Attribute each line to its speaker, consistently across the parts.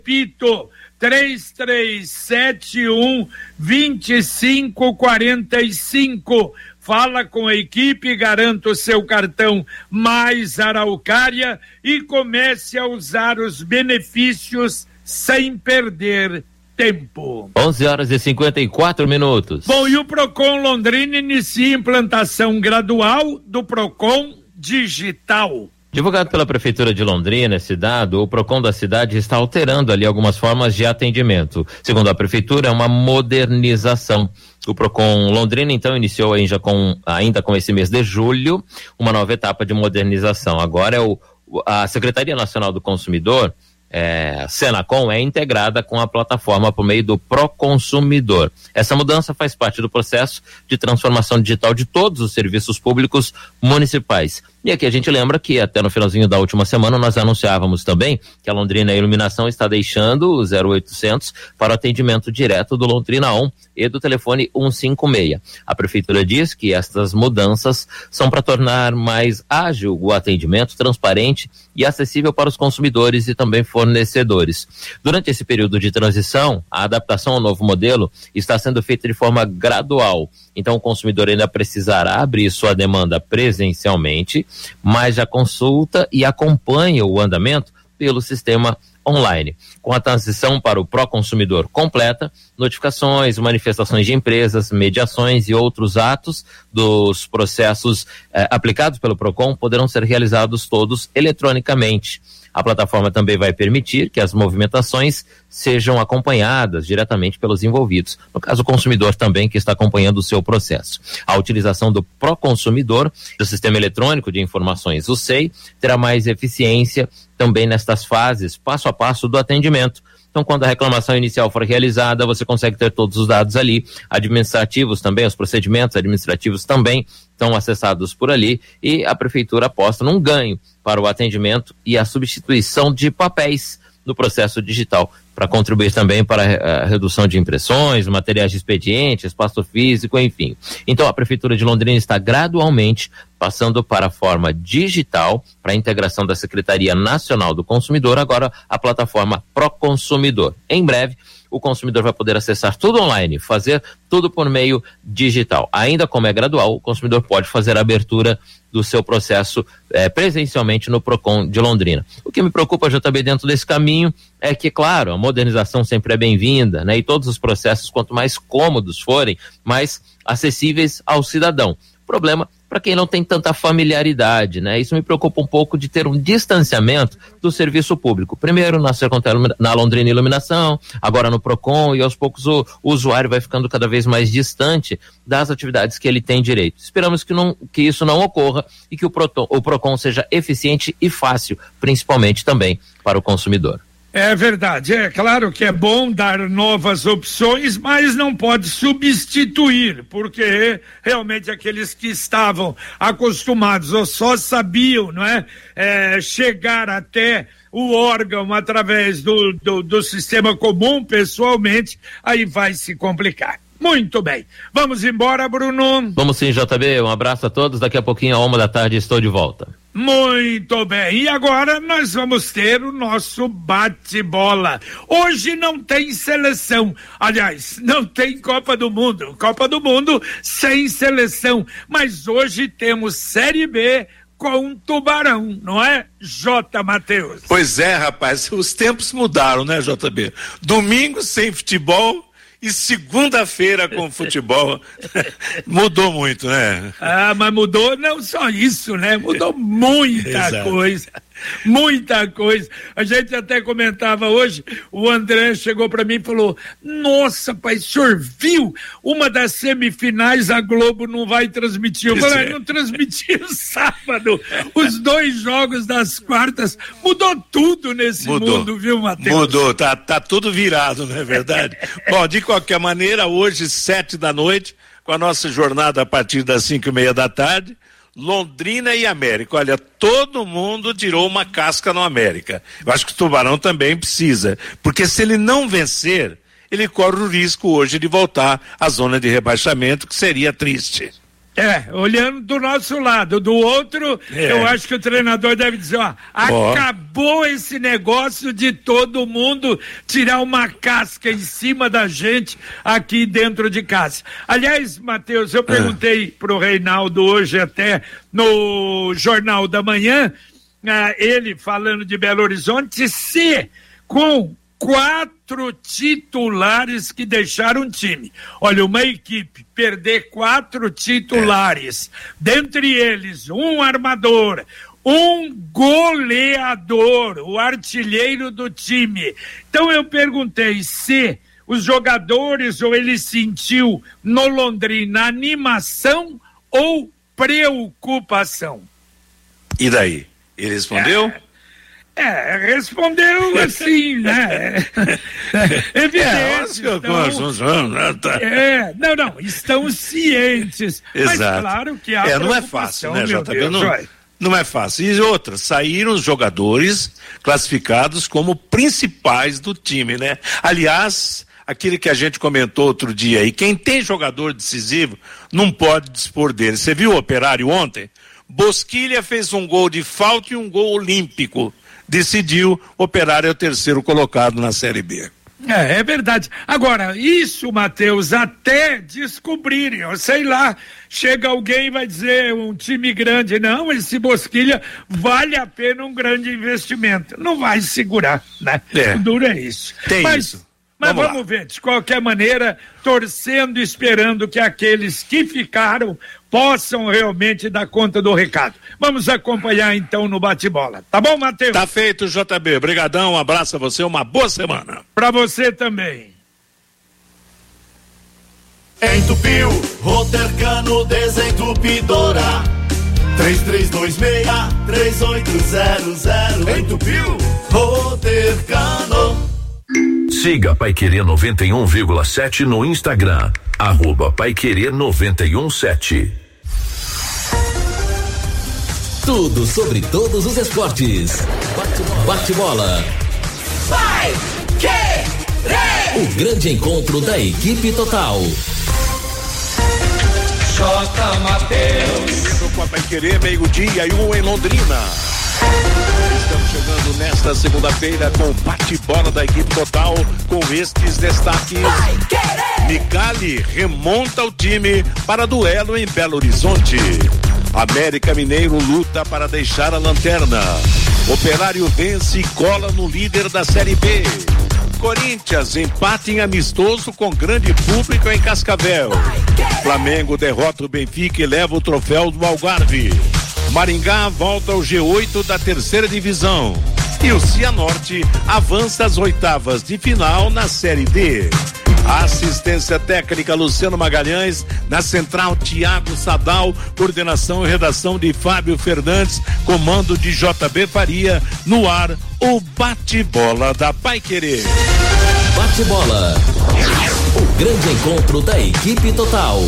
Speaker 1: Repito, 3371-2545. Fala com a equipe, garanta o seu cartão Mais Araucária e comece a usar os benefícios sem perder tempo.
Speaker 2: 11h54.
Speaker 1: Bom, e o Procon Londrina inicia a implantação gradual do Procon Digital.
Speaker 2: Divulgado pela Prefeitura de Londrina, esse dado, o Procon da cidade está alterando ali algumas formas de atendimento. Segundo a Prefeitura, é uma modernização. O Procon Londrina, então, iniciou ainda com esse mês de julho, uma nova etapa de modernização. Agora a Secretaria Nacional do Consumidor, Senacom, é integrada com a plataforma por meio do Proconsumidor. Essa mudança faz parte do processo de transformação digital de todos os serviços públicos municipais. E aqui a gente lembra que até no finalzinho da última semana nós anunciávamos também que a Londrina Iluminação está deixando o 0800 para o atendimento direto do Londrina On e do telefone 156. A Prefeitura diz que estas mudanças são para tornar mais ágil o atendimento, transparente e acessível para os consumidores e também fornecedores. Durante esse período de transição, a adaptação ao novo modelo está sendo feita de forma gradual. Então o consumidor ainda precisará abrir sua demanda presencialmente, mas já consulta e acompanha o andamento pelo sistema online. Com a transição para o Proconsumidor completa, notificações, manifestações de empresas, mediações e outros atos dos processos aplicados pelo Procon poderão ser realizados todos eletronicamente. A plataforma também vai permitir que as movimentações sejam acompanhadas diretamente pelos envolvidos. No caso, o consumidor também que está acompanhando o seu processo. A utilização do Proconsumidor, do Sistema Eletrônico de Informações, o SEI, terá mais eficiência também nestas fases, passo a passo do atendimento. Então, quando a reclamação inicial for realizada, você consegue ter todos os dados ali, administrativos também, os procedimentos administrativos também estão acessados por ali, e a Prefeitura aposta num ganho para o atendimento e a substituição de papéis no processo digital, para contribuir também para a redução de impressões, materiais de expediente, espaço físico, enfim. Então, a Prefeitura de Londrina está gradualmente passando para a forma digital, para a integração da Secretaria Nacional do Consumidor, agora a plataforma Proconsumidor. Em breve, o consumidor vai poder acessar tudo online, fazer tudo por meio digital. Ainda como é gradual, o consumidor pode fazer a abertura do seu processo presencialmente no Procon de Londrina. O que me preocupa, JB, dentro desse caminho é que, claro, a modernização sempre é bem-vinda, né? E todos os processos, quanto mais cômodos forem, mais acessíveis ao cidadão. Problema para quem não tem tanta familiaridade, né? Isso me preocupa um pouco de ter um distanciamento do serviço público. Primeiro na Londrina Iluminação, agora no Procon, e aos poucos o usuário vai ficando cada vez mais distante das atividades que ele tem direito. Esperamos que isso não ocorra e que o Procon seja eficiente e fácil, principalmente também para o consumidor.
Speaker 1: É verdade, é claro que é bom dar novas opções, mas não pode substituir, porque realmente aqueles que estavam acostumados ou só sabiam, não é, chegar até o órgão através do sistema comum pessoalmente, aí vai se complicar. Muito bem, vamos embora, Bruno?
Speaker 2: Vamos sim, JB, um abraço a todos, daqui a pouquinho, à 13h, estou de volta.
Speaker 1: Muito bem, e agora nós vamos ter o nosso bate-bola. Hoje não tem seleção, aliás, não tem Copa do Mundo sem seleção, mas hoje temos Série B com Tubarão, não é, J. Matheus?
Speaker 3: Pois é, rapaz, os tempos mudaram, né, JB? Domingo sem futebol e segunda-feira com futebol. Mudou muito, né?
Speaker 1: Ah, mas mudou não só isso, né? Mudou muita coisa. Muita coisa. A gente até comentava hoje, o André chegou para mim e falou: nossa, pai, o senhor viu uma das semifinais, a Globo não vai transmitir. Eu falei, não transmitiu sábado. Os 2 jogos das quartas, mudou tudo nesse mundo, viu, Matheus?
Speaker 3: Mudou, tá tudo virado, não é verdade? Bom, de qualquer maneira, hoje, 19h, com a nossa jornada a partir das 5:30, Londrina e América. Olha, todo mundo tirou uma casca no América. Eu acho que o Tubarão também precisa, porque se ele não vencer, ele corre o risco hoje de voltar à zona de rebaixamento, que seria triste.
Speaker 1: Olhando do nosso lado, do outro, eu acho que o treinador deve dizer, acabou esse negócio de todo mundo tirar uma casca em cima da gente aqui dentro de casa. Aliás, Matheus, eu perguntei pro Reinaldo hoje até no Jornal da Manhã, ele falando de Belo Horizonte, se com 4 titulares que deixaram o time. Olha, uma equipe perder 4 titulares, dentre eles um armador, um goleador, o artilheiro do time. Então eu perguntei se os jogadores ou ele sentiu no Londrina animação ou preocupação.
Speaker 3: E daí? Ele respondeu?
Speaker 1: Respondeu assim, né? Evidente. Não, estão cientes.
Speaker 3: Exato.
Speaker 1: Mas claro que há
Speaker 3: não é fácil, né, JB? Não é fácil. E outra, saíram os jogadores classificados como principais do time, né? Aliás, aquele que a gente comentou outro dia aí, quem tem jogador decisivo não pode dispor dele. Você viu o Operário ontem? Bosquilha fez um gol de falta e um gol olímpico. Decidiu, o Operário é o 3º colocado na Série B.
Speaker 1: É verdade. Agora, isso, Matheus, até descobrirem, sei lá, chega alguém e vai dizer, um time grande, não, esse Bosquilha vale a pena um grande investimento. Não vai segurar, né? O duro é isso. Mas vamos ver, de qualquer maneira, torcendo e esperando que aqueles que ficaram possam realmente dar conta do recado. Vamos acompanhar então no bate-bola. Tá bom, Matheus?
Speaker 3: Tá feito, JB. Obrigadão, um abraço a você, uma boa semana.
Speaker 1: Pra você também.
Speaker 4: Entupiu, Rotercano Desentupidora. 3326-3800. Entupiu, Rotercano.
Speaker 5: Siga Paiquerê 91,7 no Instagram, @Paiquerê 91,7.
Speaker 6: Tudo sobre todos os esportes. Bate-bola. O grande encontro da equipe total.
Speaker 4: J. Matheus.
Speaker 3: Com a Paiquerê, 12:01 em Londrina. Estamos chegando nesta segunda-feira com o bate-bola da equipe total, com estes destaques. Micali remonta o time para duelo em Belo Horizonte. América Mineiro luta para deixar a lanterna. Operário vence e cola no líder da Série B. Corinthians empate em amistoso com grande público em Cascavel. Flamengo derrota o Benfica e leva o troféu do Algarve. Maringá volta ao G8 da 3ª divisão. E o Cianorte avança às 8ª de final na Série D. Assistência técnica Luciano Magalhães, na central Tiago Sadal, coordenação e redação de Fábio Fernandes, comando de JB Faria, no ar o bate-bola da Paiquerê.
Speaker 6: Bate-bola, o grande encontro da equipe total.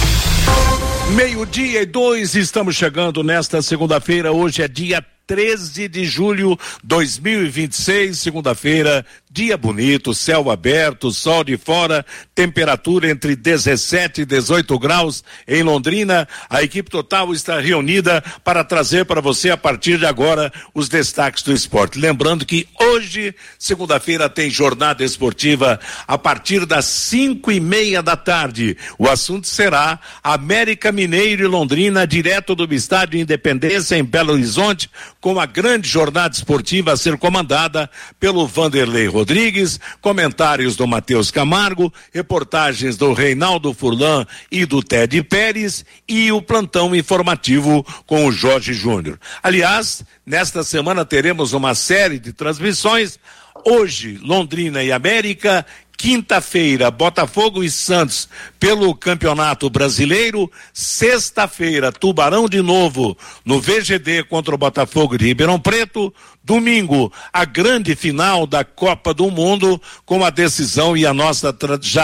Speaker 3: 12:02, estamos chegando nesta segunda-feira, hoje é dia 13 de julho de 2026, segunda-feira, dia bonito, céu aberto, sol de fora, temperatura entre 17 e 18 graus em Londrina. A equipe total está reunida para trazer para você a partir de agora os destaques do esporte. Lembrando que hoje, segunda-feira, tem jornada esportiva a partir das 5:30 da tarde. O assunto será América Mineiro e Londrina, direto do Estádio Independência em Belo Horizonte, com a grande jornada esportiva a ser comandada pelo Vanderlei Rodrigues, comentários do Matheus Camargo, reportagens do Reinaldo Furlan e do Ted Pérez e o plantão informativo com o Jorge Júnior. Aliás, nesta semana teremos uma série de transmissões. Hoje, Londrina e América. Quinta-feira, Botafogo e Santos pelo Campeonato Brasileiro. Sexta-feira, Tubarão de novo no VGD contra o Botafogo de Ribeirão Preto. Domingo, a grande final da Copa do Mundo com a decisão e a nossa já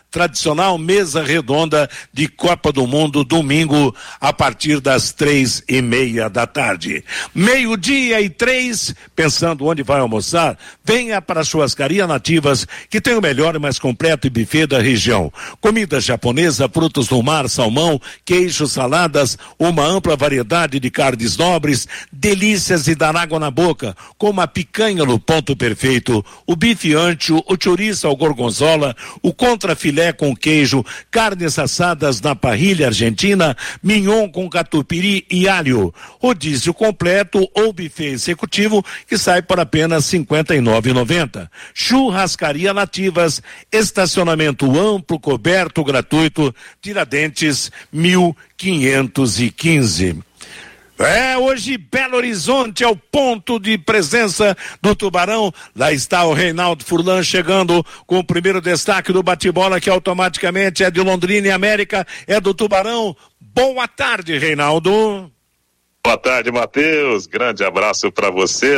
Speaker 3: tradicional mesa redonda de Copa do Mundo, domingo, a partir das 3:30 PM. 12:03, pensando onde vai almoçar, venha para a Churrascaria Nativas, que tem o melhor e mais completo buffet da região. Comida japonesa, frutos do mar, salmão, queijo, saladas, uma ampla variedade de carnes nobres, delícias e dar água na boca, como a picanha no ponto perfeito, o bife ancho, o chouriço ao gorgonzola, o contrafilé com queijo, carnes assadas na parrilha argentina, mignon com catupiry e alho, rodízio completo ou buffet executivo que sai por apenas R$ 59,90. Churrascaria Nativas, estacionamento amplo, coberto, gratuito, Tiradentes 1515. Hoje Belo Horizonte é o ponto de presença do Tubarão. Lá está o Reinaldo Furlan chegando com o primeiro destaque do bate-bola, que automaticamente é de Londrina e América, é do Tubarão. Boa tarde, Reinaldo.
Speaker 7: Boa tarde, Matheus. Grande abraço para você.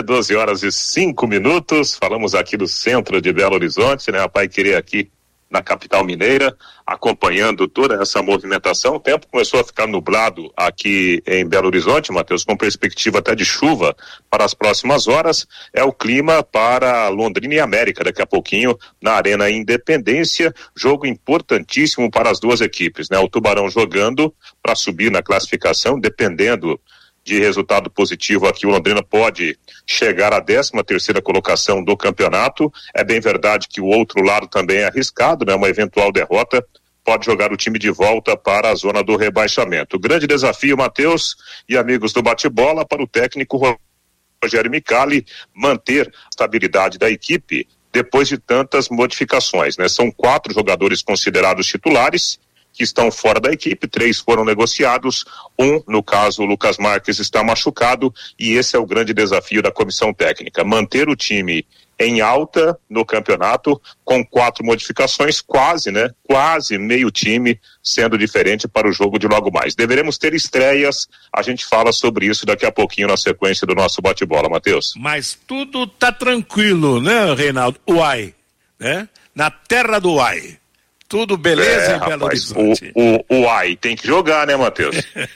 Speaker 7: 12:05. Falamos aqui do centro de Belo Horizonte, né? A Paiquerê aqui na capital mineira, acompanhando toda essa movimentação. O tempo começou a ficar nublado aqui em Belo Horizonte, Matheus, com perspectiva até de chuva para as próximas horas. É o clima para Londrina e América, daqui a pouquinho, na Arena Independência. Jogo importantíssimo para as duas equipes, né? O Tubarão jogando para subir na classificação, dependendo de resultado positivo aqui, o Londrina pode chegar à 13ª colocação do campeonato. É bem verdade que o outro lado também é arriscado, né? Uma eventual derrota pode jogar o time de volta para a zona do rebaixamento. O grande desafio, Matheus e amigos do bate-bola, para o técnico Rogério Micali manter a estabilidade da equipe depois de tantas modificações, né? São 4 jogadores considerados titulares que estão fora da equipe, 3 foram negociados, no caso, o Lucas Marques está machucado, e esse é o grande desafio da comissão técnica, manter o time em alta no campeonato, com 4 modificações, quase meio time sendo diferente para o jogo de logo mais. Deveremos ter estreias, a gente fala sobre isso daqui a pouquinho na sequência do nosso bate-bola, Matheus.
Speaker 3: Mas tudo tá tranquilo, né, Reinaldo? Uai, né? Na terra do Uai. Tudo beleza em Belo Horizonte.
Speaker 7: O AI tem que jogar, né, Matheus?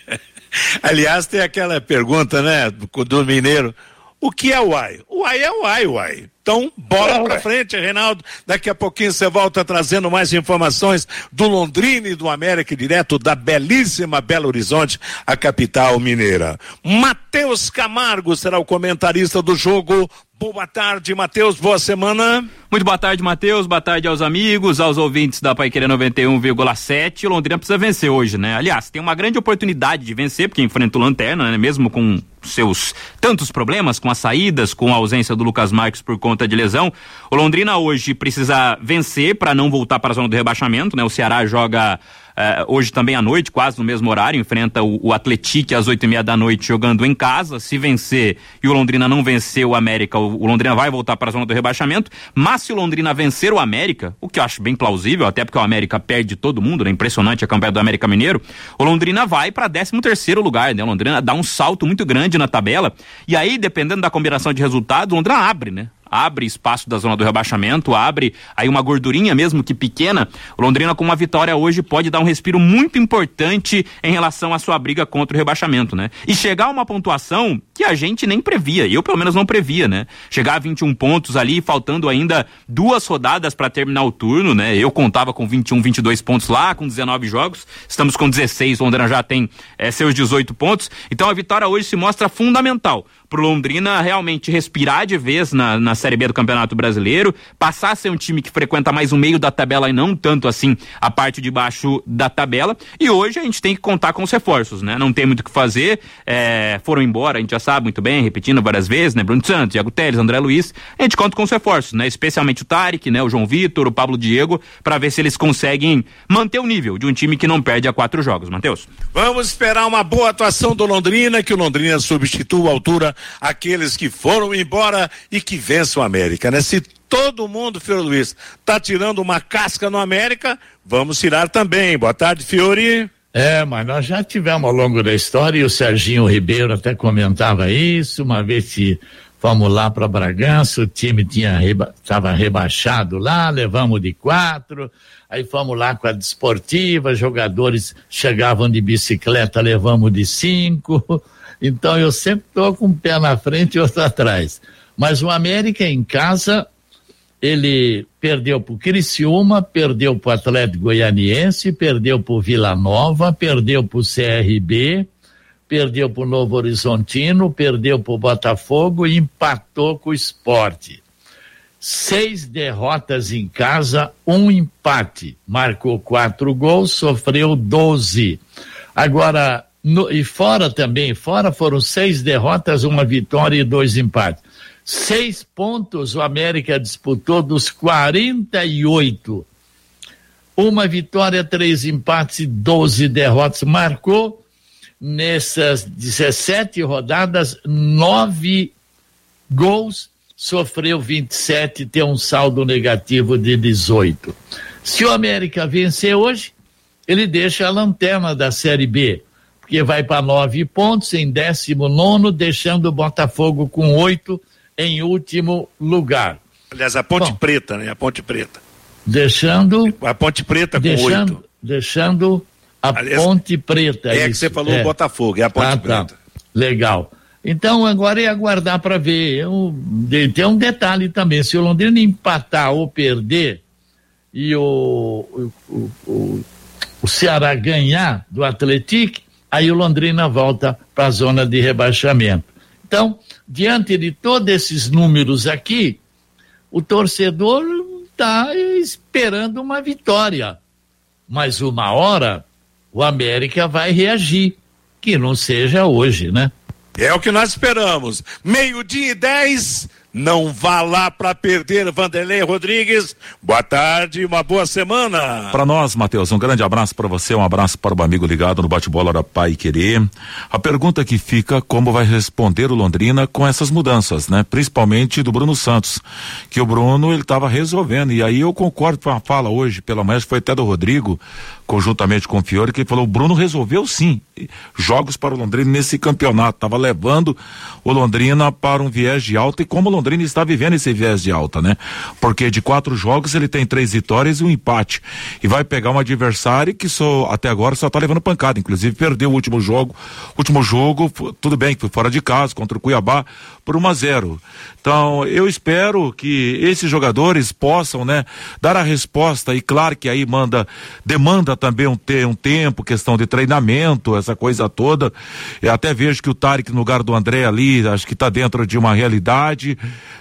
Speaker 3: Aliás, tem aquela pergunta, né, do mineiro: o que é o AI? O AI é o AI, uai. Então, bola pra frente, Reinaldo. Daqui a pouquinho você volta trazendo mais informações do Londrina e do América, direto da belíssima Belo Horizonte, a capital mineira. Matheus Camargo será o comentarista do jogo. Boa tarde, Matheus, boa semana.
Speaker 8: Muito boa tarde, Matheus, boa tarde aos amigos, aos ouvintes da Paiquerê 91,7. O Londrina precisa vencer hoje, né? Aliás, tem uma grande oportunidade de vencer, porque enfrenta o Lanterna, né? Mesmo com seus tantos problemas, com as saídas, com a ausência do Lucas Marques por conta de lesão. O Londrina hoje precisa vencer para não voltar para a zona do rebaixamento, né? O Ceará joga hoje também à noite, quase no mesmo horário, enfrenta o Atlético às 8:30 da noite, jogando em casa. Se vencer e o Londrina não vencer o América, o Londrina vai voltar para a zona do rebaixamento. Mas se o Londrina vencer o América, o que eu acho bem plausível, até porque o América perde todo mundo, né? Impressionante a campanha do América Mineiro. O Londrina vai para 13º lugar, né? O Londrina dá um salto muito grande na tabela, e aí, dependendo da combinação de resultados, o Londrina abre, né? Abre espaço da zona do rebaixamento, abre aí uma gordurinha mesmo que pequena. O Londrina, com uma vitória hoje, pode dar um respiro muito importante em relação à sua briga contra o rebaixamento, né? E chegar a uma pontuação que a gente nem previa, eu pelo menos não previa, né? Chegar a 21 pontos ali, faltando ainda 2 rodadas para terminar o turno, né? Eu contava com 21, 22 pontos lá, com 19 jogos, estamos com 16, o Londrina já tem seus 18 pontos, então a vitória hoje se mostra fundamental pro Londrina realmente respirar de vez na Série B do Campeonato Brasileiro, passar a ser um time que frequenta mais o meio da tabela e não tanto assim a parte de baixo da tabela. E hoje a gente tem que contar com os reforços, né? Não tem muito o que fazer, foram embora, a gente já sabe muito bem, repetindo várias vezes, né? Bruno Santos, Thiago Teles, André Luiz, a gente conta com os reforços, né? Especialmente o Tarek, né? O João Vitor, o Pablo Diego, para ver se eles conseguem manter o nível de um time que não perde a 4 jogos, Matheus.
Speaker 3: Vamos esperar uma boa atuação do Londrina, que o Londrina substitua a altura aqueles que foram embora e que vençam a América, né? Se todo mundo, Fiore Luiz, tá tirando uma casca no América, vamos tirar também. Boa tarde, Fiore.
Speaker 9: Mas nós já tivemos ao longo da história, e o Serginho Ribeiro até comentava isso, uma vez que
Speaker 1: Fomos lá para Bragança, o time estava rebaixado lá, levamos de 4, aí fomos lá com a Desportiva, jogadores chegavam de bicicleta, levamos de 5, então eu sempre estou com um pé na frente e outro atrás. Mas o América em casa, ele perdeu pro Criciúma, perdeu pro Atlético Goianiense, perdeu pro Vila Nova, perdeu pro CRB, perdeu pro Novo Horizontino, perdeu pro Botafogo e empatou com o Sport. 6 derrotas em casa, 1 empate. Marcou 4 gols, sofreu 12. Agora, e fora também, foram 6 derrotas, 1 vitória e 2 empates. 6 pontos o América disputou dos 48. 1 vitória, 3 empates e 12 derrotas. Marcou nessas 17 rodadas 9 gols, sofreu 27, tem um saldo negativo de 18. Se o América vencer hoje, ele deixa a lanterna da Série B, porque vai para 9 pontos em 19º, deixando o Botafogo com 8 em último lugar.
Speaker 3: Aliás, a Ponte Preta, né? A Ponte Preta.
Speaker 1: Deixando
Speaker 3: a Ponte Preta com 8.
Speaker 1: Deixando a Ponte Preta.
Speaker 3: É isso, que você falou, o Botafogo, é a Ponte Preta.
Speaker 1: Tá. Legal. Então agora é aguardar para ver. Tem um detalhe também, se o Londrina empatar ou perder e o Ceará ganhar do Atlético, aí o Londrina volta para a zona de rebaixamento. Então, diante de todos esses números aqui, o torcedor está esperando uma vitória. Mas uma hora o América vai reagir, que não seja hoje, né?
Speaker 3: É o que nós esperamos. 12:10, não vá lá para perder, Vanderlei Rodrigues. Boa tarde, uma boa semana.
Speaker 9: Para nós, Matheus, um grande abraço para você, um abraço para o amigo ligado no bate-bola da Paiquerê. A pergunta que fica, como vai responder o Londrina com essas mudanças, né? Principalmente do Bruno Santos, que o Bruno, ele estava resolvendo, e aí eu concordo com a fala hoje, pelo menos foi até do Rodrigo, conjuntamente com o Fiore, que ele falou, o Bruno resolveu sim jogos para o Londrina nesse campeonato, estava levando o Londrina para um viés de alta, e como o Londrina está vivendo esse viés de alta, né? Porque de 4 jogos ele tem 3 vitórias e 1 empate, e vai pegar um adversário que até agora só está levando pancada, inclusive perdeu o último jogo, tudo bem que foi fora de casa, contra o Cuiabá, por 1-0. Então, eu espero que esses jogadores possam, né, dar a resposta, e claro que aí demanda também um tempo, questão de treinamento, essa coisa toda. Eu até vejo que o Tarek no lugar do André ali, acho que está dentro de uma realidade,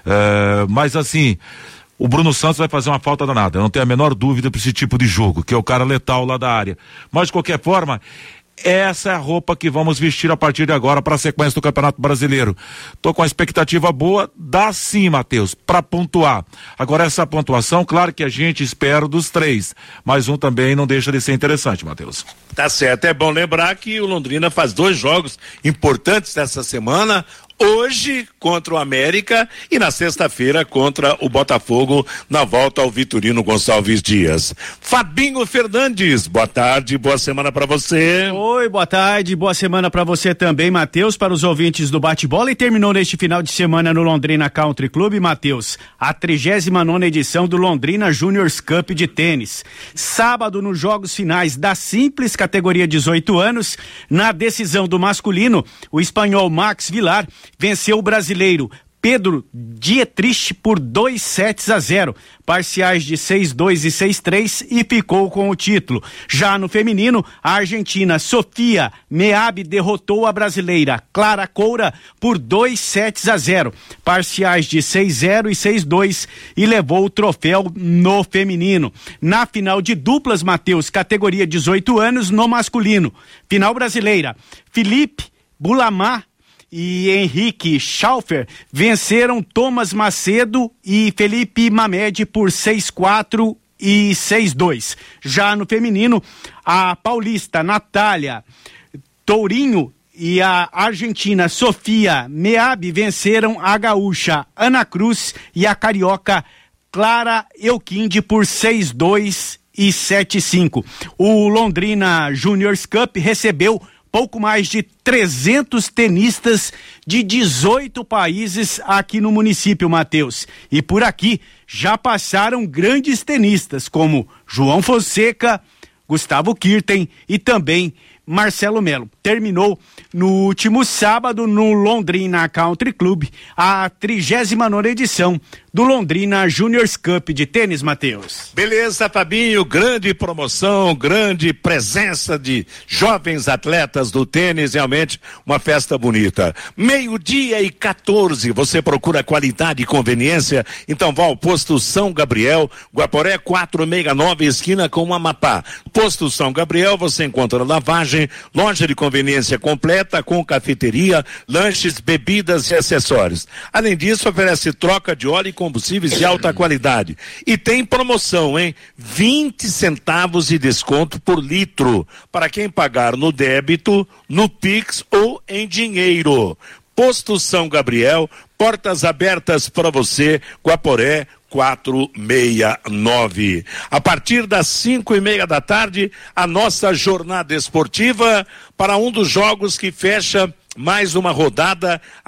Speaker 9: mas assim, o Bruno Santos vai fazer uma falta danada, eu não tenho a menor dúvida para esse tipo de jogo, que é o cara letal lá da área. Mas de qualquer forma, essa é a roupa que vamos vestir a partir de agora para a sequência do Campeonato Brasileiro. Tô com a expectativa boa, dá sim, Matheus, para pontuar. Agora essa pontuação, claro que a gente espera dos 3, mas um também não deixa de ser interessante, Matheus.
Speaker 3: Tá certo, é bom lembrar que o Londrina faz 2 jogos importantes nessa semana, hoje contra o América e na sexta-feira contra o Botafogo, na volta ao Vitorino Gonçalves Dias. Fabinho Fernandes, boa tarde, boa semana para você.
Speaker 10: Oi, boa tarde, boa semana para você também, Matheus, para os ouvintes do bate-bola. E terminou neste final de semana no Londrina Country Club, Matheus, a 39ª edição do Londrina Juniors Cup de tênis. Sábado, nos jogos finais da simples categoria 18 anos, na decisão do masculino, o espanhol Max Vilar venceu o brasileiro Pedro Dietrich por 2-0, parciais de 6-2 e 6-3, e ficou com o título. Já no feminino, a argentina Sofia Meab derrotou a brasileira Clara Coura por 2-0, parciais de 6-0 e 6-2, e levou o troféu no feminino. Na final de duplas, Matheus, categoria 18 anos, no masculino, final brasileira, Felipe Bulamar e Henrique Schaufer venceram Thomas Macedo e Felipe Mamed por 6-4 e 6-2. Já no feminino, a paulista Natália Tourinho e a argentina Sofia Meab venceram a gaúcha Ana Cruz e a carioca Clara Euquinde por 6-2 e 7-5. O Londrina Juniors Cup recebeu pouco mais de 300 tenistas de 18 países aqui no município, Matheus. E por aqui já passaram grandes tenistas como João Fonseca, Gustavo Kirten e também Marcelo Melo. Terminou no último sábado no Londrina Country Club a 39ª edição do Londrina Juniors Cup de tênis, Matheus.
Speaker 3: Beleza, Fabinho, grande promoção, grande presença de jovens atletas do tênis, realmente uma festa bonita. 12:14, você procura qualidade e conveniência? Então vá ao Posto São Gabriel, Guaporé 469, esquina com o Amapá. Posto São Gabriel, você encontra lavagem, loja de conveniência completa com cafeteria, lanches, bebidas e acessórios. Além disso, oferece troca de óleo e combustíveis de alta qualidade. E tem promoção, hein? 20 centavos de desconto por litro para quem pagar no débito, no Pix ou em dinheiro. Posto São Gabriel, portas abertas para você, Guaporé 469. A partir das 5:30 da tarde, a nossa jornada esportiva para um dos jogos que fecha mais uma rodada, a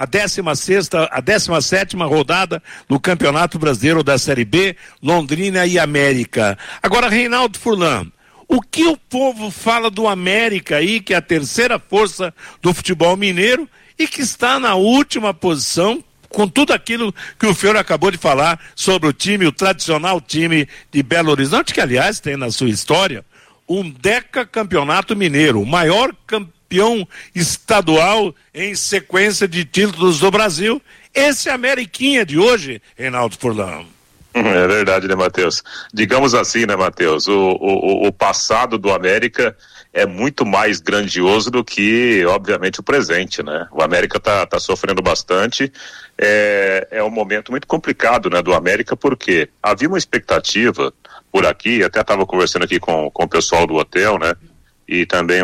Speaker 3: 17ª rodada do Campeonato Brasileiro da Série B, Londrina e América. Agora, Reinaldo Furlan, o que o povo fala do América aí, que é a terceira força do futebol mineiro e que está na última posição, com tudo aquilo que o Fiore acabou de falar sobre o time, o tradicional time de Belo Horizonte, que aliás tem na sua história um decacampeonato mineiro, o maior campeão estadual em sequência de títulos do Brasil. Esse é a Ameriquinha de hoje, Reinaldo Furlan.
Speaker 7: É verdade, né, Matheus? Digamos assim, né, Matheus? O passado do América é muito mais grandioso do que, obviamente, o presente, né? O América tá sofrendo bastante. É um momento muito complicado, né, do América, porque havia uma expectativa por aqui, até estava conversando aqui com o pessoal do hotel, né? E também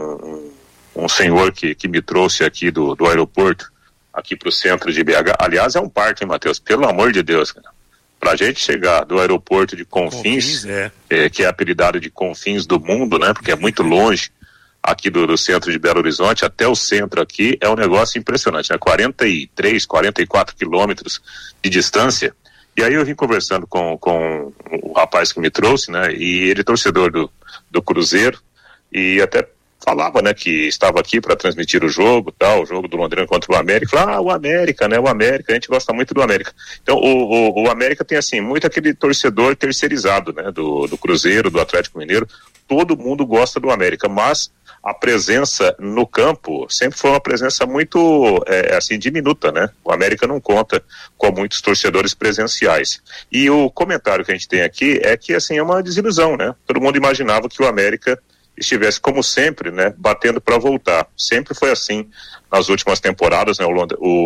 Speaker 7: um senhor que me trouxe aqui do aeroporto, aqui para o centro de BH. Aliás, é um parque, hein, Matheus? Pelo amor de Deus, cara. Pra gente chegar do aeroporto de Confins, que é apelidado de Confins do mundo, né? Porque é muito longe aqui do centro de Belo Horizonte, até o centro aqui, é um negócio impressionante, né? 43, 44 quilômetros de distância. E aí eu vim conversando com o rapaz que me trouxe, né? E ele é torcedor do Cruzeiro, e até falava, né, que estava aqui para transmitir o jogo do Londrina contra o América. Falava, o América, né, o América, a gente gosta muito do América. Então, o América tem, assim, muito aquele torcedor terceirizado, né, do Cruzeiro, do Atlético Mineiro. Todo mundo gosta do América, mas a presença no campo sempre foi uma presença muito, assim, diminuta, né? O América não conta com muitos torcedores presenciais. E o comentário que a gente tem aqui é que, assim, é uma desilusão, né? Todo mundo imaginava que o América estivesse, como sempre, né, batendo para voltar. Sempre foi assim nas últimas temporadas, né,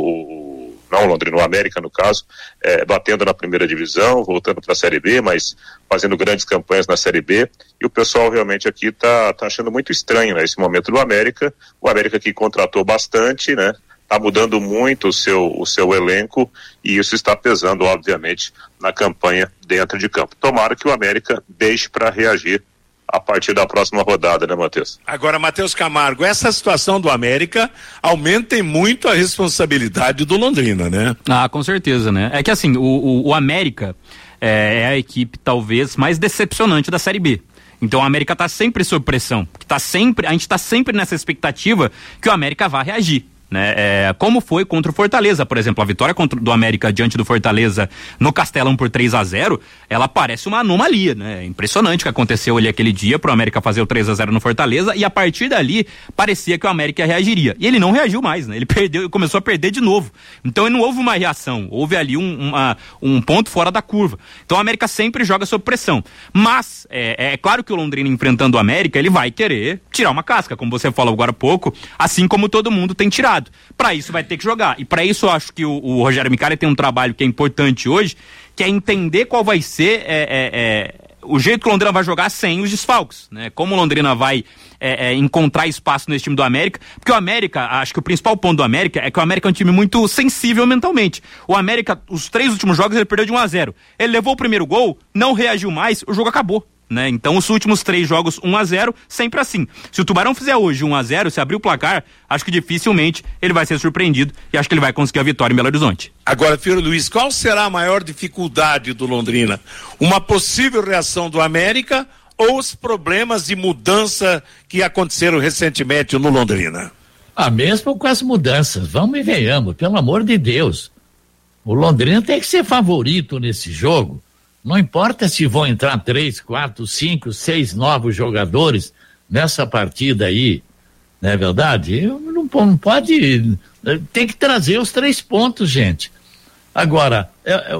Speaker 7: o América, no caso, batendo na primeira divisão, voltando para a Série B, mas fazendo grandes campanhas na Série B, e o pessoal realmente aqui tá achando muito estranho, né, esse momento do América. O América que contratou bastante, né, tá mudando muito o seu elenco, e isso está pesando, obviamente, na campanha dentro de campo. Tomara que o América deixe para reagir a partir da próxima rodada, né, Matheus?
Speaker 3: Agora, Matheus Camargo, essa situação do América aumenta muito a responsabilidade do Londrina, né?
Speaker 8: Ah, com certeza, né? É que assim, o América é a equipe talvez mais decepcionante da Série B. Então o América tá sempre sob pressão, a gente tá sempre nessa expectativa que o América vá reagir, né? Como foi contra o Fortaleza, por exemplo, a vitória do América diante do Fortaleza no Castelão por 3-0, ela parece uma anomalia, né? Impressionante o que aconteceu ali aquele dia pro América fazer o 3-0 no Fortaleza, e a partir dali parecia que o América reagiria, e ele não reagiu mais, né? Ele começou a perder de novo, então não houve uma reação, houve ali um ponto fora da curva. Então o América sempre joga sob pressão, mas é claro que o Londrina enfrentando o América, ele vai querer tirar uma casca, como você falou agora há pouco, assim como todo mundo tem tirado. Para isso vai ter que jogar, e para isso eu acho que o Rogério Micali tem um trabalho que é importante hoje, que é entender qual vai ser o jeito que o Londrina vai jogar sem os desfalques, né? Como o Londrina vai encontrar espaço nesse time do América, porque o América, acho que o principal ponto do América é que o América é um time muito sensível mentalmente. O América, os 3 últimos jogos ele perdeu de 1-0, ele levou o primeiro gol, não reagiu mais, o jogo acabou. né? Então os últimos 3 jogos 1-0, sempre assim. Se o Tubarão fizer hoje 1-0, se abrir o placar, acho que dificilmente ele vai ser surpreendido e acho que ele vai conseguir a vitória em Belo Horizonte.
Speaker 3: Agora, Filho Luiz, qual será a maior dificuldade do Londrina? Uma possível reação do América ou os problemas de mudança que aconteceram recentemente no Londrina?
Speaker 1: Mesmo com as mudanças, vamos e venhamos, pelo amor de Deus. O Londrina tem que ser favorito nesse jogo. Não importa se vão entrar 3, 4, 5, 6 novos jogadores nessa partida aí, não é verdade? Não pode, tem que trazer os 3 pontos, gente. Agora,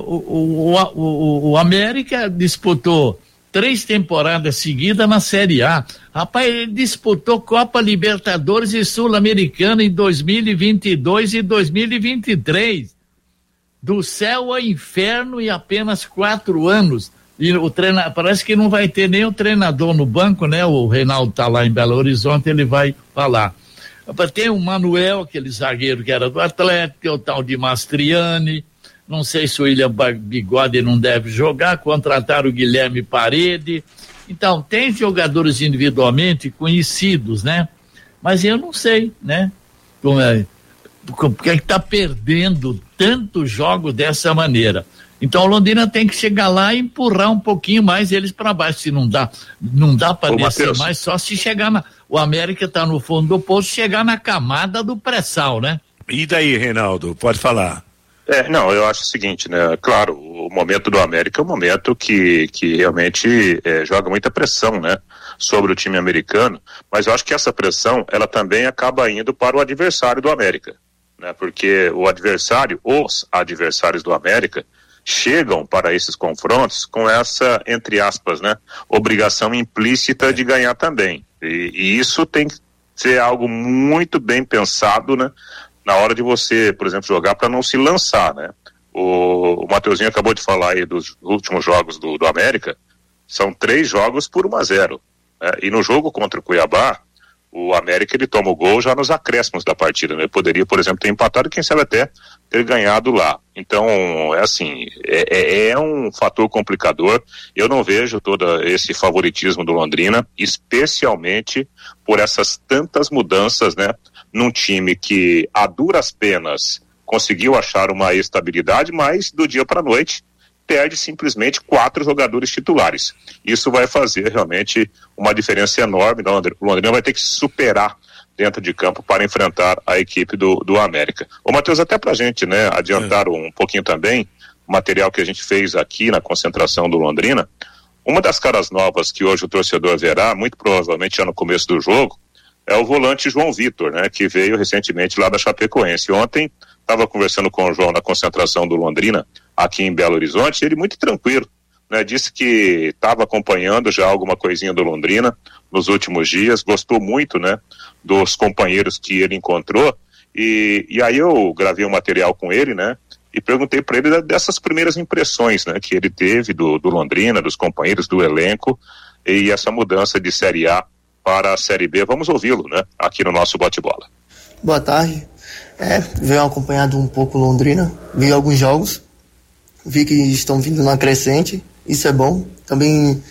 Speaker 1: o América disputou 3 temporadas seguidas na Série A. Rapaz, ele disputou Copa Libertadores e Sul-Americana em 2022 e 2023. Do céu ao inferno em apenas 4 anos. E parece que não vai ter nem o treinador no banco, né? O Reinaldo tá lá em Belo Horizonte, ele vai falar. Tem o Manuel, aquele zagueiro que era do Atlético, o tal de Mastriani. Não sei se o William Bigode não deve jogar, contrataram o Guilherme Parede. Então, tem jogadores individualmente conhecidos, né? Mas eu não sei, né? Porque é que tá perdendo tanto jogo dessa maneira. Então, o Londrina tem que chegar lá e empurrar um pouquinho mais eles para baixo. Se não dá para descer mais, só se chegar o América tá no fundo do poço, chegar na camada do pré-sal, né?
Speaker 3: E daí, Reinaldo? Pode falar.
Speaker 7: Não, eu acho o seguinte, né? Claro, o momento do América é um momento que realmente joga muita pressão, né? Sobre o time americano, mas eu acho que essa pressão, ela também acaba indo para o adversário do América, né? Porque os adversários do América chegam para esses confrontos com essa, entre aspas, né? Obrigação implícita de ganhar também. E isso tem que ser algo muito bem pensado, né? Na hora de você, por exemplo, jogar para não se lançar, né? O Mateuzinho acabou de falar aí dos últimos jogos do América, são 3 jogos por 1-0, né? E no jogo contra o Cuiabá, o América ele toma o gol já nos acréscimos da partida, né? Poderia, por exemplo, ter empatado e quem sabe até ter ganhado lá. Então, é um fator complicador. Eu não vejo todo esse favoritismo do Londrina, especialmente por essas tantas mudanças, né? Num time que a duras penas conseguiu achar uma estabilidade, mas do dia para a noite perde simplesmente 4 jogadores titulares. Isso vai fazer realmente uma diferença enorme. O Londrina vai ter que se superar dentro de campo para enfrentar a equipe do América. Ô Matheus, até pra gente, né, adiantar um pouquinho também, o material que a gente fez aqui na concentração do Londrina, uma das caras novas que hoje o torcedor verá, muito provavelmente já no começo do jogo, é o volante João Vitor, né, que veio recentemente lá da Chapecoense. Ontem estava conversando com o João na concentração do Londrina, aqui em Belo Horizonte, ele muito tranquilo, né, disse que estava acompanhando já alguma coisinha do Londrina nos últimos dias, gostou muito, né, dos companheiros que ele encontrou, e aí eu gravei um material com ele, né, e perguntei para ele dessas primeiras impressões, né, que ele teve do Londrina, dos companheiros, do elenco, e essa mudança de Série A para a Série B. Vamos ouvi-lo, né, aqui no nosso bate-bola.
Speaker 11: Boa tarde. Venho acompanhado um pouco Londrina, vi alguns jogos, vi que estão vindo na crescente, isso é bom. Também,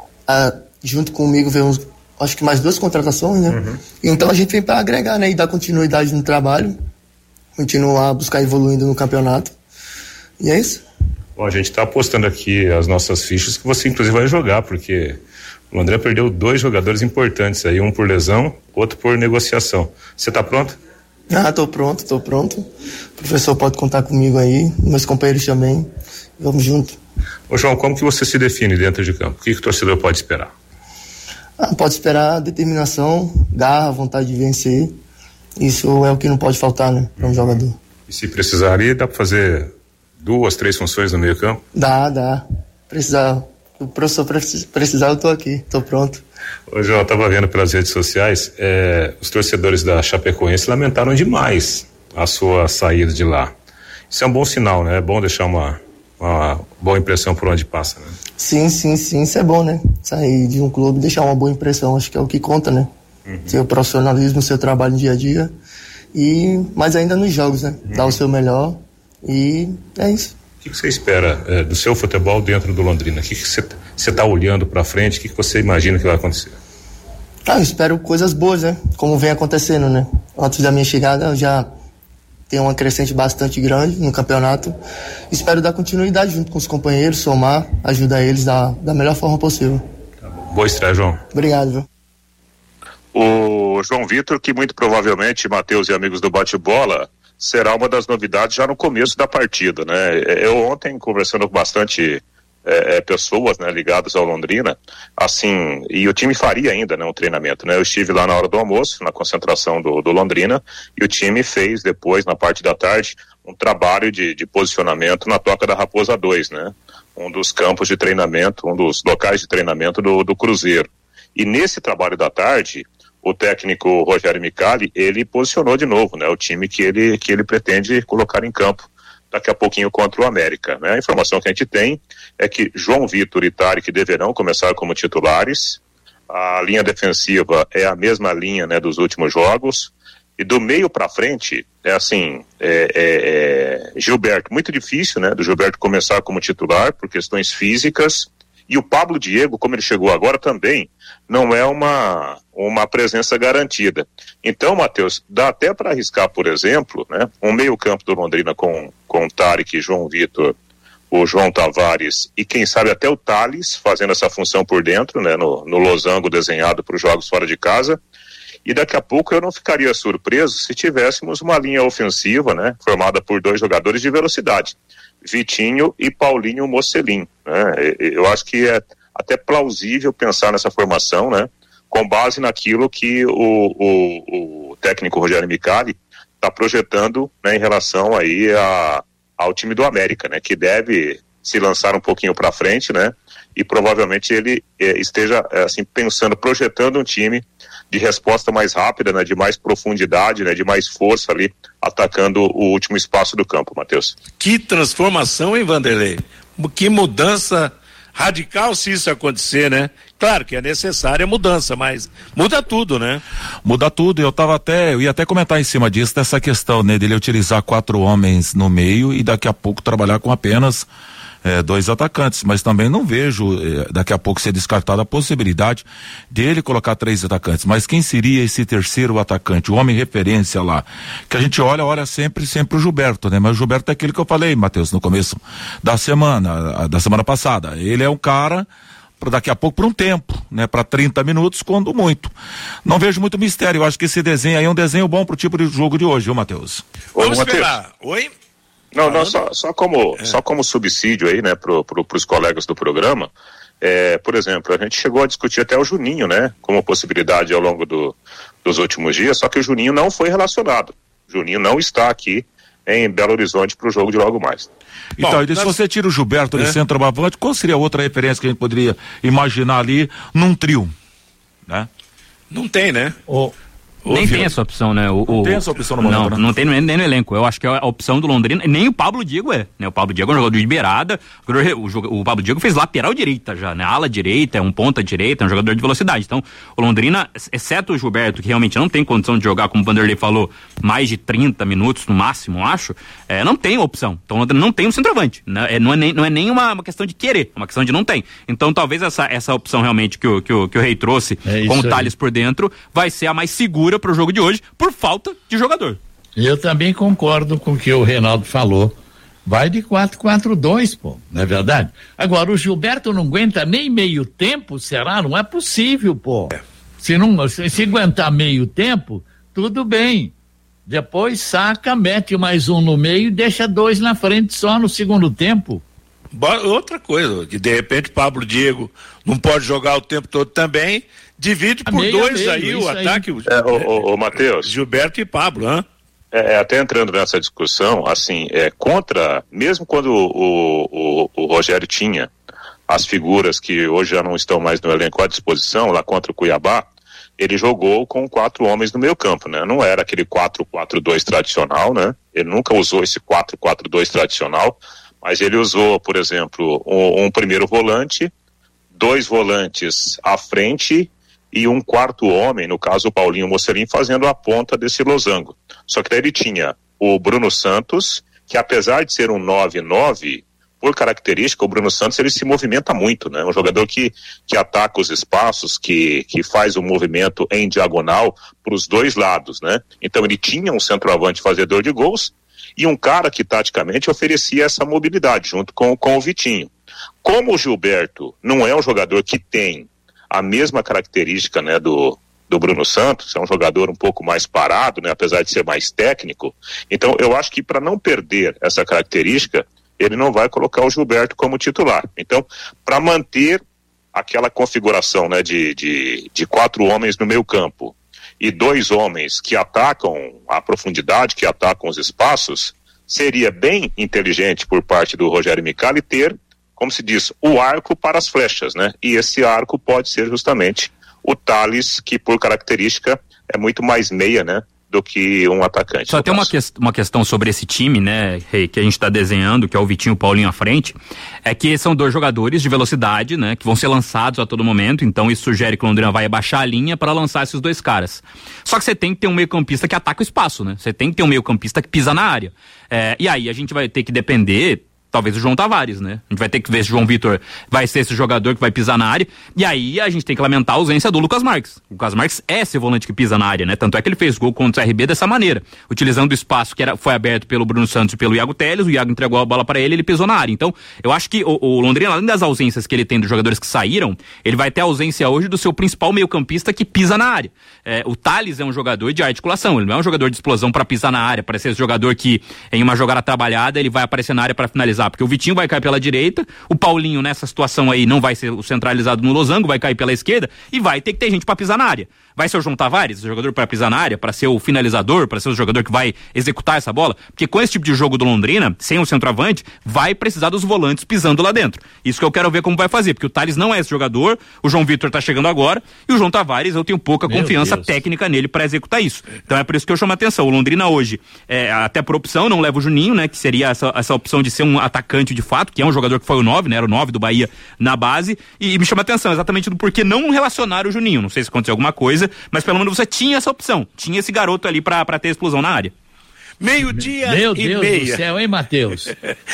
Speaker 11: junto comigo, veio acho que mais 2 contratações, né? Uhum. Então a gente vem para agregar, né, e dar continuidade no trabalho, continuar a buscar evoluindo no campeonato. E é isso.
Speaker 12: Bom, a gente está apostando aqui as nossas fichas que você inclusive vai jogar, porque o Londrina perdeu 2 jogadores importantes aí, um por lesão, outro por negociação. Você está pronto?
Speaker 11: Tô pronto. O professor pode contar comigo aí, meus companheiros também. Vamos junto.
Speaker 12: Ô João, como que você se define dentro de campo? O que o torcedor pode esperar?
Speaker 11: Pode esperar determinação, garra, vontade de vencer. Isso é o que não pode faltar, né, para um jogador.
Speaker 12: E se precisar ali, dá para fazer 2, 3 funções no meio campo?
Speaker 11: Dá. O professor precisar, eu tô aqui, tô pronto.
Speaker 12: Ô João, eu tava vendo pelas redes sociais, os torcedores da Chapecoense lamentaram demais a sua saída de lá. Isso é um bom sinal, né? É bom deixar uma boa impressão por onde passa, né?
Speaker 11: Sim, isso é bom, né? Sair de um clube e deixar uma boa impressão, acho que é o que conta, né? Uhum. Seu profissionalismo, seu trabalho no dia a dia, mas ainda nos jogos, né? Dar o seu melhor e é isso.
Speaker 12: O que você espera do seu futebol dentro do Londrina? O que você está olhando para frente? O que você imagina que vai acontecer?
Speaker 11: Eu espero coisas boas, né? Como vem acontecendo, né? Antes da minha chegada, eu já tenho uma crescente bastante grande no campeonato. Espero dar continuidade junto com os companheiros, somar, ajudar eles da melhor forma possível.
Speaker 12: Tá bom. Boa estreia, João.
Speaker 11: Obrigado, viu?
Speaker 7: O João Vitor, que muito provavelmente, Matheus e amigos do Bate-Bola, será uma das novidades já no começo da partida, né? Eu ontem, conversando com bastante pessoas, né, ligadas ao Londrina, assim, e o time faria ainda, né, um treinamento, né? Eu estive lá na hora do almoço, na concentração do Londrina, e o time fez depois, na parte da tarde, um trabalho de posicionamento na Toca da Raposa 2, né? Um dos campos de treinamento, um dos locais de treinamento do Cruzeiro. E nesse trabalho da tarde, o técnico Rogério Micali, ele posicionou de novo, né, o time que ele pretende colocar em campo daqui a pouquinho contra o América, né? A informação que a gente tem é que João Vitor e Tarek deverão começar como titulares. A linha defensiva é a mesma linha, né, dos últimos jogos. E do meio para frente, Gilberto, muito difícil, né, do Gilberto começar como titular por questões físicas. E o Pablo Diego, como ele chegou agora também, não é uma presença garantida. Então, Matheus, dá até para arriscar, por exemplo, né, um meio-campo do Londrina com Tarek, João Vitor, o João Tavares e quem sabe até o Thales fazendo essa função por dentro, né, no losango desenhado para os jogos fora de casa. E daqui a pouco eu não ficaria surpreso se tivéssemos uma linha ofensiva, né, formada por 2 jogadores de velocidade, Vitinho e Paulinho Mocelin, né? Eu acho que é até plausível pensar nessa formação, né, com base naquilo que o técnico Rogério Micali está projetando, né, em relação aí ao time do América, né, que deve se lançar um pouquinho para frente, né, e provavelmente ele esteja assim pensando, projetando um time de resposta mais rápida, né, de mais profundidade, né, de mais força ali, atacando o último espaço do campo, Matheus.
Speaker 3: Que transformação, hein, Vanderlei? Que mudança radical se isso acontecer, né? Claro que é necessária mudança, mas muda tudo, né?
Speaker 9: Muda tudo, eu ia até comentar em cima disso, dessa questão, né, dele utilizar 4 homens no meio e daqui a pouco trabalhar com apenas 2 atacantes, mas também não vejo daqui a pouco ser descartada a possibilidade dele colocar 3 atacantes, mas quem seria esse terceiro atacante, o homem referência lá, que a gente olha sempre o Gilberto, né, mas o Gilberto é aquele que eu falei, Matheus, no começo da semana passada, ele é um cara daqui a pouco por um tempo, né, para 30 minutos, quando muito. Não vejo muito mistério, eu acho que esse desenho aí é um desenho bom pro tipo de jogo de hoje, viu, Matheus?
Speaker 3: Vamos esperar. Oi?
Speaker 7: Não, só como subsídio aí, né, pros colegas do programa, por exemplo, a gente chegou a discutir até o Juninho, né, como possibilidade ao longo dos últimos dias, só que o Juninho não foi relacionado. O Juninho não está aqui em Belo Horizonte para o jogo de logo mais.
Speaker 9: Então, se você tira o Gilberto de centroavante, qual seria a outra referência que a gente poderia imaginar ali num trio, né?
Speaker 3: Não tem, né?
Speaker 8: Nem tem essa opção, né?
Speaker 9: Não tem essa opção no momento,
Speaker 8: não tem nem no elenco. Eu acho que a opção do Londrina, nem o Pablo Diego né? O Pablo Diego é um jogador de beirada, o Pablo Diego fez lateral direita já, né? Ala direita, é um ponta direita, é um jogador de velocidade. Então, o Londrina, exceto o Gilberto, que realmente não tem condição de jogar, como o Vanderlei falou, mais de 30 minutos no máximo, acho, não tem opção. Então, o Londrina não tem um centroavante, né? Não é nem uma questão de querer, é uma questão de não tem. Então, talvez essa opção realmente que o Rei trouxe, com o Thales por dentro, vai ser a mais segura pro jogo de hoje, por falta de jogador.
Speaker 13: Eu também concordo com o que o Reinaldo falou. Vai de 4-4-2, pô, não é verdade? Agora, o Gilberto não aguenta nem meio tempo, será? Não é possível, pô. Se aguentar meio tempo, tudo bem. Depois saca, mete mais um no meio e deixa 2 na frente só no segundo tempo.
Speaker 3: Outra coisa, que de repente Pablo Diego não pode jogar o tempo todo também, divide por 2 aí o ataque.
Speaker 7: O Matheus.
Speaker 3: Gilberto e Pablo, hein?
Speaker 7: Até entrando nessa discussão, assim, mesmo quando o Rogério tinha as figuras que hoje já não estão mais no elenco à disposição, lá contra o Cuiabá, ele jogou com 4 homens no meio campo, né? Não era aquele 4-4-2 tradicional, né? Ele nunca usou esse 4-4-2 tradicional, mas ele usou, por exemplo, um primeiro volante, 2 volantes à frente e um quarto homem, no caso o Paulinho Mocelin, fazendo a ponta desse losango. Só que daí ele tinha o Bruno Santos, que apesar de ser um 9-9, por característica, o Bruno Santos, ele se movimenta muito, né? Um jogador que ataca os espaços, que faz o movimento em diagonal para os dois lados, né? Então ele tinha um centroavante fazedor de gols e um cara que taticamente oferecia essa mobilidade junto com o Vitinho. Como o Gilberto não é um jogador que tem a mesma característica, né, do Bruno Santos, é um jogador um pouco mais parado, né, apesar de ser mais técnico, então eu acho que para não perder essa característica, ele não vai colocar o Gilberto como titular. Então, para manter aquela configuração, né, de 4 homens no meio campo e 2 homens que atacam a profundidade, que atacam os espaços, seria bem inteligente por parte do Rogério Micali ter, como se diz, o arco para as flechas, né? E esse arco pode ser justamente o Thales, que por característica é muito mais meia, né, do que um atacante.
Speaker 8: Só tem uma questão sobre esse time, né, que a gente está desenhando, que é o Vitinho e o Paulinho à frente, é que são 2 jogadores de velocidade, né, que vão ser lançados a todo momento, então isso sugere que o Londrina vai abaixar a linha para lançar esses 2 caras. Só que você tem que ter um meio-campista que ataca o espaço, né, você tem que ter um meio-campista que pisa na área. E aí a gente vai ter que depender, talvez o João Tavares, né? A gente vai ter que ver se o João Vitor vai ser esse jogador que vai pisar na área. E aí a gente tem que lamentar a ausência do Lucas Marques. O Lucas Marques é esse volante que pisa na área, né? Tanto é que ele fez gol contra o CRB dessa maneira, utilizando o espaço que foi aberto pelo Bruno Santos e pelo Iago Teles. O Iago entregou a bola para ele pisou na área. Então, eu acho que o Londrina, além das ausências que ele tem dos jogadores que saíram, ele vai ter a ausência hoje do seu principal meio-campista que pisa na área. O Thales é um jogador de articulação, ele não é um jogador de explosão para pisar na área, para ser esse jogador que em uma jogada trabalhada ele vai aparecer na área para finalizar, porque o Vitinho vai cair pela direita, o Paulinho nessa situação aí não vai ser o centralizado no losango, vai cair pela esquerda e vai ter que ter gente para pisar na área. Vai ser o João Tavares, o jogador para pisar na área, para ser o finalizador, para ser o jogador que vai executar essa bola, porque com esse tipo de jogo do Londrina, sem o centroavante, vai precisar dos volantes pisando lá dentro. Isso que eu quero ver como vai fazer, porque o Thales não é esse jogador, o João Vitor tá chegando agora, e o João Tavares, eu tenho pouca confiança técnica nele para executar isso. Então é por isso que eu chamo a atenção. O Londrina hoje, até por opção, não leva o Juninho, né, que seria essa opção de ser um atacante de fato, que é um jogador que foi o 9, né, era o 9 do Bahia na base, e me chama a atenção exatamente do porquê não relacionar o Juninho. Não sei se aconteceu alguma coisa, mas pelo menos você tinha essa opção, tinha esse garoto ali pra ter explosão na área.
Speaker 3: Meio-dia e meia.
Speaker 13: Meu Deus do céu, hein, Matheus?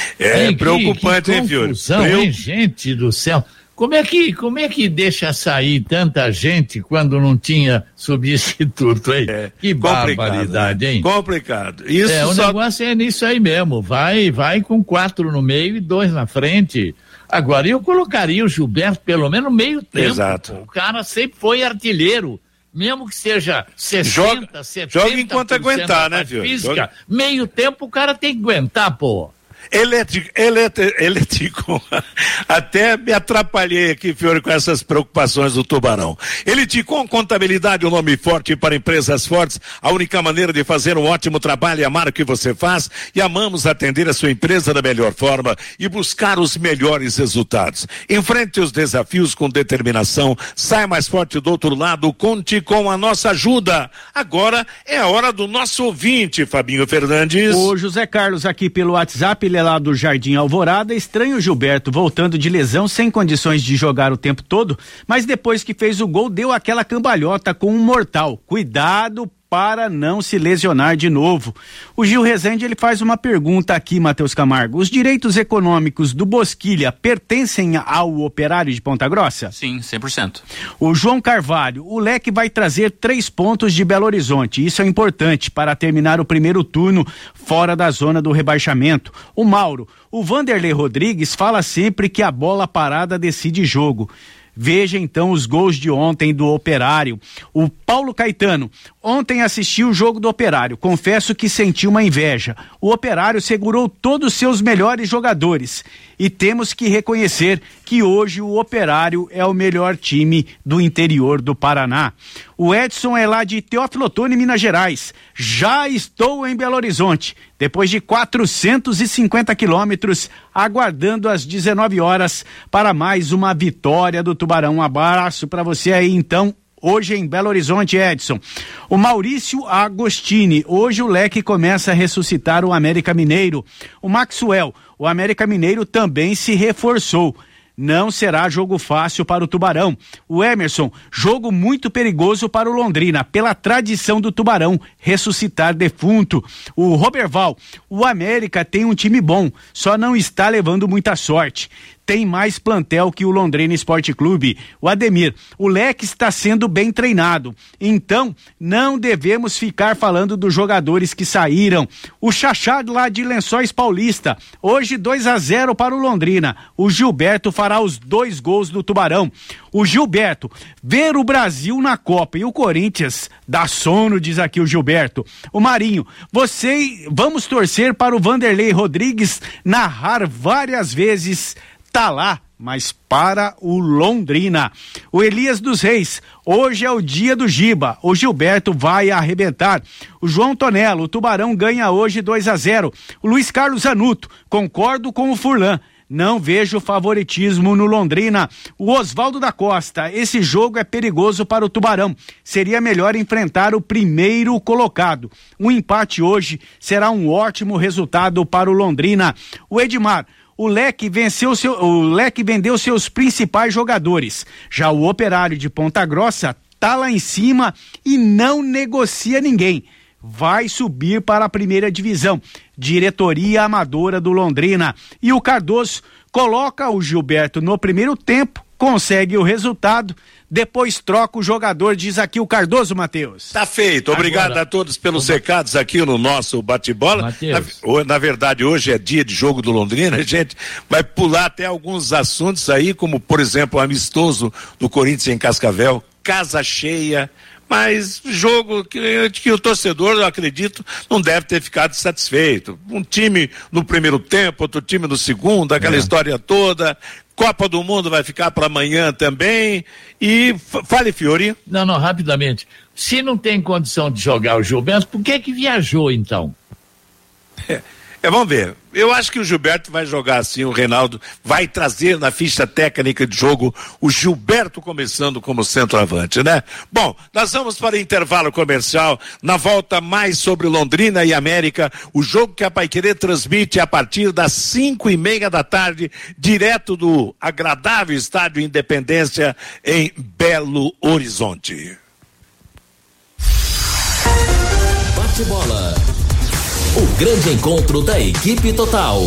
Speaker 3: Preocupante, hein, Fiore?
Speaker 13: Hein, gente do céu. Como é que deixa sair tanta gente quando não tinha substituto, hein? Que barbaridade, hein?
Speaker 3: Complicado.
Speaker 13: O negócio é nisso aí mesmo, vai com 4 no meio e 2 na frente. Agora, eu colocaria o Gilberto pelo menos meio tempo.
Speaker 3: Exato.
Speaker 13: O cara sempre foi artilheiro. Mesmo que seja 60, 70%.
Speaker 3: Joga enquanto aguentar, né, Fiore?
Speaker 13: Física, meio tempo o cara tem que aguentar, pô.
Speaker 3: Elétrico. Até me atrapalhei aqui, Fiore, com essas preocupações do Tubarão. Eliticom Contabilidade, um nome forte para empresas fortes, a única maneira de fazer um ótimo trabalho é amar o que você faz e amamos atender a sua empresa da melhor forma e buscar os melhores resultados. Enfrente os desafios com determinação, saia mais forte do outro lado, conte com a nossa ajuda. Agora é a hora do nosso ouvinte, Fabinho Fernandes.
Speaker 10: O José Carlos aqui pelo WhatsApp, ele é lá do Jardim Alvorada, estranho o Gilberto voltando de lesão sem condições de jogar o tempo todo, mas depois que fez o gol deu aquela cambalhota com um mortal. Cuidado para não se lesionar de novo. O Gil Rezende, ele faz uma pergunta aqui, Matheus Camargo. Os direitos econômicos do Bosquilha pertencem ao Operário de Ponta Grossa?
Speaker 8: Sim, 100%.
Speaker 10: O João Carvalho, o Leque vai trazer 3 pontos de Belo Horizonte. Isso é importante para terminar o primeiro turno fora da zona do rebaixamento. O Mauro, o Vanderlei Rodrigues fala sempre que a bola parada decide jogo. Veja então os gols de ontem do Operário. O Paulo Caetano, ontem assisti o jogo do Operário, confesso que senti uma inveja. O Operário segurou todos os seus melhores jogadores e temos que reconhecer que hoje o Operário é o melhor time do interior do Paraná. O Edson é lá de Teófilo Otoni, Minas Gerais. Já estou em Belo Horizonte, depois de 450 quilômetros, aguardando às 19 horas para mais uma vitória do Tubarão. Um abraço para você aí, então, hoje em Belo Horizonte, Edson. O Maurício Agostini, hoje o Leque começa a ressuscitar o América Mineiro. O Maxwell, o América Mineiro também se reforçou. não será jogo fácil para o Tubarão. O Emerson, jogo muito perigoso para o Londrina, pela tradição do Tubarão, ressuscitar defunto. O Roberval, o América tem um time bom, só não está levando muita sorte. Tem mais plantel que o Londrina Esporte Clube. O Ademir, o Leque está sendo bem treinado, então não devemos ficar falando dos jogadores que saíram. O Xaxá lá de Lençóis Paulista, hoje 2-0 para o Londrina. O Gilberto fará os 2 gols do Tubarão. O Gilberto, ver o Brasil na Copa e o Corinthians dá sono, diz aqui o Gilberto. O Marinho, vamos torcer para o Vanderlei Rodrigues narrar várias vezes. Tá lá, mas para o Londrina. O Elias dos Reis, hoje é o dia do Giba, o Gilberto vai arrebentar. O João Tonello, o Tubarão ganha hoje 2-0. O Luiz Carlos Zanuto, concordo com o Furlan, não vejo favoritismo no Londrina. O Oswaldo da Costa, esse jogo é perigoso para o Tubarão, seria melhor enfrentar o primeiro colocado. Um empate hoje será um ótimo resultado para o Londrina. O Edmar, o Leque vendeu seus principais jogadores. Já o Operário de Ponta Grossa tá lá em cima e não negocia ninguém. Vai subir para a primeira divisão. Diretoria amadora do Londrina. E o Cardoso coloca o Gilberto no primeiro tempo, consegue o resultado, depois troca o jogador, diz aqui o Cardoso, Matheus.
Speaker 3: Tá feito, obrigado a todos pelos recados aqui no nosso bate-bola. Na verdade, hoje é dia de jogo do Londrina, a gente vai pular até alguns assuntos aí, como por exemplo o amistoso do Corinthians em Cascavel, casa cheia, mas jogo que o torcedor, eu acredito, não deve ter ficado satisfeito. Um time no primeiro tempo, outro time no segundo, aquela história toda. Copa do Mundo vai ficar para amanhã também. E fale, Fiori.
Speaker 13: Não, rapidamente. Se não tem condição de jogar o Gilberto, por que viajou então?
Speaker 3: Vamos ver. Eu acho que o Gilberto vai jogar assim, o Reinaldo vai trazer na ficha técnica de jogo o Gilberto começando como centroavante, né? Bom, nós vamos para o intervalo comercial. Na volta, mais sobre Londrina e América, o jogo que a Paiquerê transmite a partir das 5:30 da tarde, direto do agradável Estádio Independência em Belo Horizonte.
Speaker 6: Bate bola. O grande encontro da equipe total.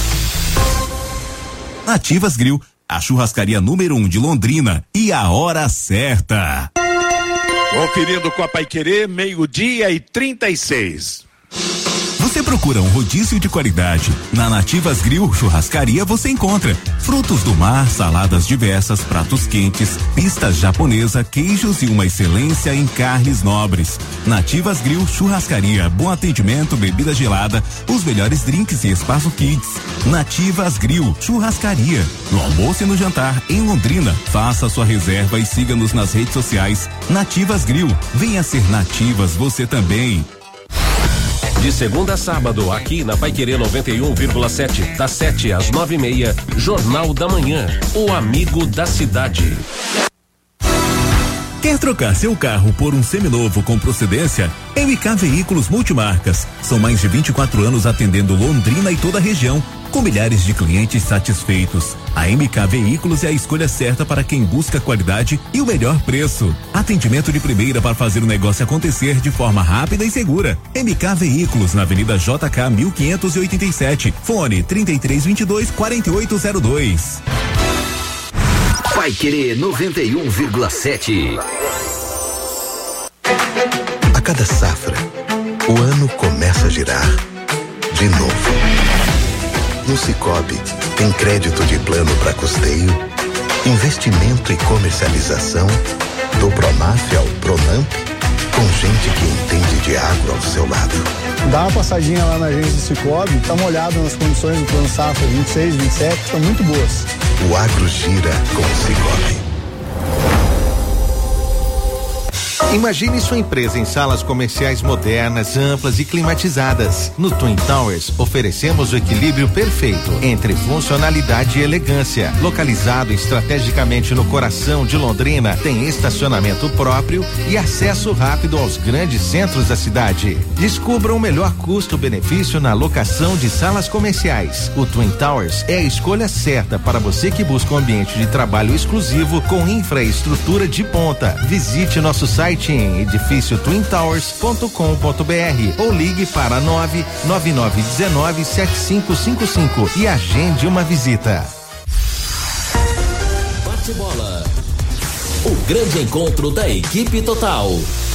Speaker 14: Nativas Grill, a churrascaria número 1 de Londrina e a hora certa.
Speaker 3: Conferindo com a Paiquerê, 12:36.
Speaker 14: Você procura um rodízio de qualidade? Na Nativas Grill Churrascaria você encontra frutos do mar, saladas diversas, pratos quentes, pistas japonesa, queijos e uma excelência em carnes nobres. Nativas Grill Churrascaria, bom atendimento, bebida gelada, os melhores drinks e espaço kids. Nativas Grill Churrascaria, no almoço e no jantar em Londrina. Faça sua reserva e siga-nos nas redes sociais. Nativas Grill, venha ser Nativas você também.
Speaker 15: De segunda a sábado, aqui na Paiquerê 91,7, das 7 às 9:30, Jornal da Manhã, o amigo da cidade.
Speaker 14: Quer trocar seu carro por um seminovo com procedência? MK Veículos Multimarcas. São mais de 24 anos atendendo Londrina e toda a região, com milhares de clientes satisfeitos. A MK Veículos é a escolha certa para quem busca qualidade e o melhor preço. Atendimento de primeira para fazer o negócio acontecer de forma rápida e segura. MK Veículos, na Avenida JK 1587. Fone 3322-4802.
Speaker 6: Paiquerê 91,7.
Speaker 16: A cada safra, o ano começa a girar de novo. No Sicoob, tem crédito de plano para custeio, investimento e comercialização, do Pronaf ao Pronamp, com gente que entende de agro ao seu lado.
Speaker 17: Dá uma passadinha lá na agência do Sicoob, dá uma olhada nas condições do plano safra 26, 27, estão muito boas.
Speaker 16: O agro gira com o Sicoob.
Speaker 18: Imagine sua empresa em salas comerciais modernas, amplas e climatizadas. No Twin Towers, oferecemos o equilíbrio perfeito entre funcionalidade e elegância. Localizado estrategicamente no coração de Londrina, tem estacionamento próprio e acesso rápido aos grandes centros da cidade. Descubra o melhor custo-benefício na locação de salas comerciais. O Twin Towers é a escolha certa para você que busca um ambiente de trabalho exclusivo com infraestrutura de ponta. Visite nosso site em edifíciotwintowers.com.br ou ligue para 999197555 e agende uma visita.
Speaker 6: Bate-bola. O grande encontro da equipe total.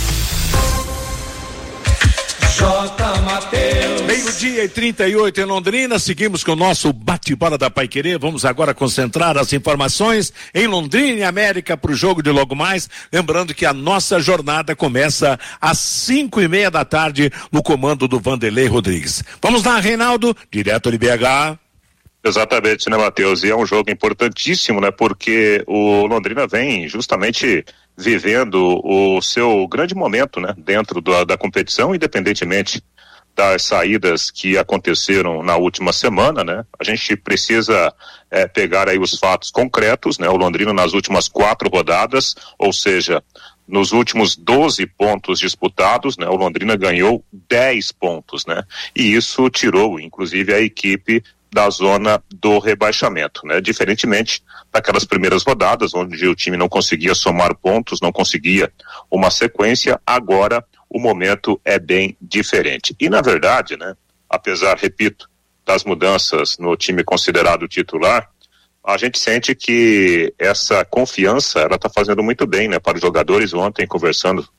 Speaker 4: J. Mateus.
Speaker 3: 12:38 em Londrina, seguimos com o nosso bate-bola da Paiquerê. Vamos agora concentrar as informações em Londrina e América para o jogo de logo mais. Lembrando que a nossa jornada começa às 5:30 da tarde no comando do Vanderlei Rodrigues. Vamos lá, Reinaldo, direto de BH.
Speaker 7: Exatamente, né, Matheus? E é um jogo importantíssimo, né? Porque o Londrina vem justamente vivendo o seu grande momento, né? Dentro da competição, independentemente das saídas que aconteceram na última semana, né? A gente precisa pegar aí os fatos concretos, né? O Londrina nas últimas 4 rodadas, ou seja, nos últimos 12 pontos disputados, né? O Londrina ganhou 10 pontos, né? E isso tirou, inclusive, a equipe da zona do rebaixamento, né? Diferentemente daquelas primeiras rodadas, onde o time não conseguia somar pontos, não conseguia uma sequência, agora o momento é bem diferente. E na verdade, né? Apesar, repito, das mudanças no time considerado titular, a gente sente que essa confiança, ela está fazendo muito bem, né? Para os jogadores. Ontem, conversando